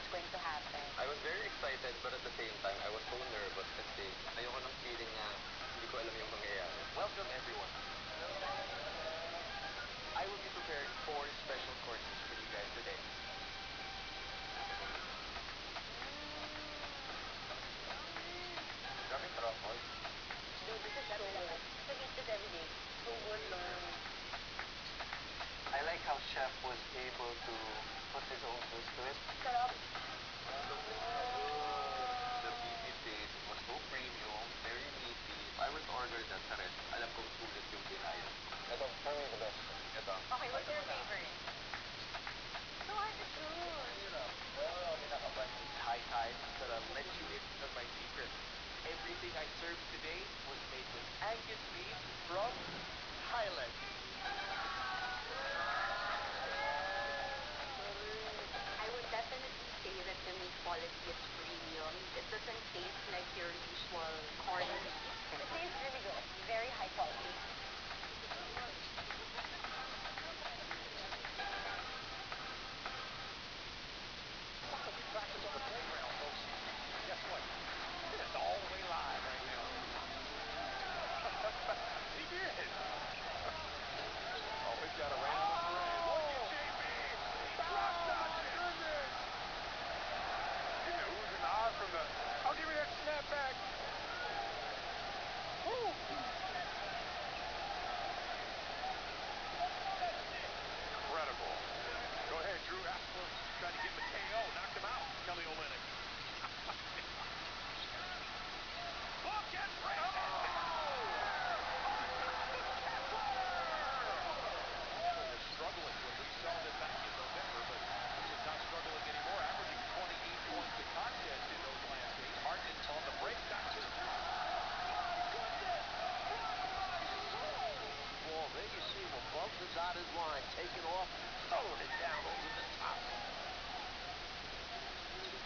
going to happen? I was very excited, but at the same time, I was so nervous kasi ayoko ng feeling na hindi ko alam yung mangyayari. Welcome, everyone. I will be preparing 4 special courses for you guys today. Grabe sarap, boy. Dude, this is so good. I eat this every day. So good lang. I like how Chef was able to put his own twist to it. Sarap. The beefy taste was so premium, very meaty. If I were to order that sa rest, alam kong sulit yung binayad. Ito, for me, the best. Ito. Okay, what's your favorite? No, it's good. High time that I'll let you in on my secret. Everything I served today was made with Angus beef from Thailand. I would definitely say that the meat quality is premium. It doesn't taste like your usual corned